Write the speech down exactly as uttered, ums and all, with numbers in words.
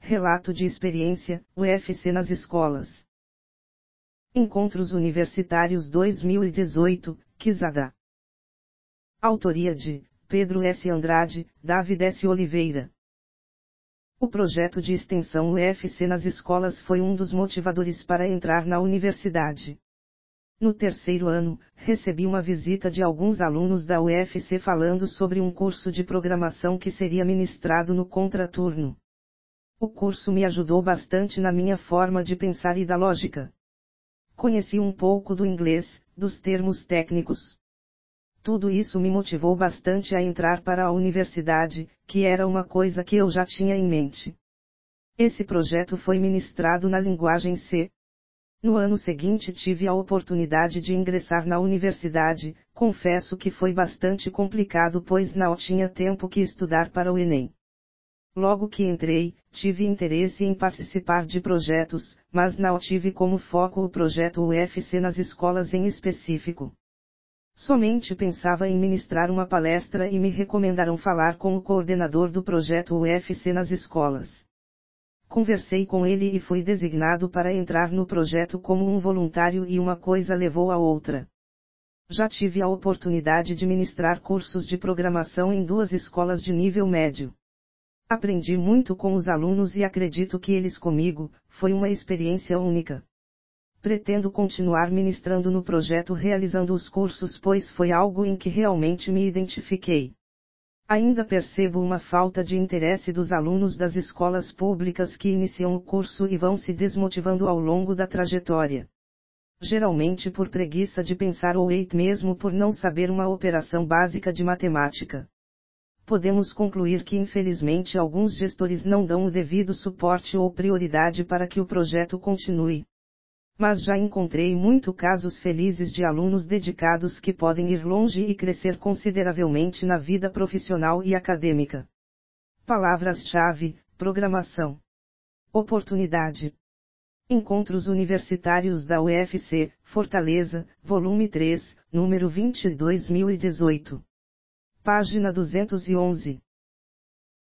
Relato de experiência, U F C nas escolas. Encontros Universitários dois mil e dezoito, Quizada. Autoria de Pedro S. Andrade, David S. Oliveira. O projeto de extensão U F C nas escolas foi um dos motivadores para entrar na universidade. No terceiro ano, recebi uma visita de alguns alunos da U F C falando sobre um curso de programação que seria ministrado no contraturno. O curso me ajudou bastante na minha forma de pensar e da lógica. Conheci um pouco do inglês, dos termos técnicos. Tudo isso me motivou bastante a entrar para a universidade, que era uma coisa que eu já tinha em mente. Esse projeto foi ministrado na linguagem C. No ano seguinte tive a oportunidade de ingressar na universidade, confesso que foi bastante complicado pois não tinha tempo que estudar para o Enem. Logo que entrei, tive interesse em participar de projetos, mas não tive como foco o projeto U F C nas escolas em específico. Somente pensava em ministrar uma palestra e me recomendaram falar com o coordenador do projeto U F C nas escolas. Conversei com ele e fui designado para entrar no projeto como um voluntário e uma coisa levou a outra. Já tive a oportunidade de ministrar cursos de programação em duas escolas de nível médio. Aprendi muito com os alunos e acredito que eles comigo, foi uma experiência única. Pretendo continuar ministrando no projeto realizando os cursos pois foi algo em que realmente me identifiquei. Ainda percebo uma falta de interesse dos alunos das escolas públicas que iniciam o curso e vão se desmotivando ao longo da trajetória. Geralmente por preguiça de pensar ou até mesmo por não saber uma operação básica de matemática. Podemos concluir que infelizmente alguns gestores não dão o devido suporte ou prioridade para que o projeto continue. Mas já encontrei muito casos felizes de alunos dedicados que podem ir longe e crescer consideravelmente na vida profissional e acadêmica. Palavras-chave: programação. Oportunidade. Encontros Universitários da U F C, Fortaleza, volume três, número vinte, dois mil e dezoito. Página duzentos e onze.